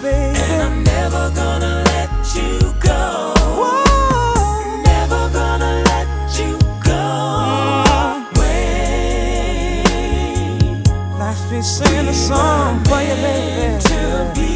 baby. And I'm never gonna let you go. Whoa. Never gonna let you go. Wait. Let's be singing a song for you, baby. To be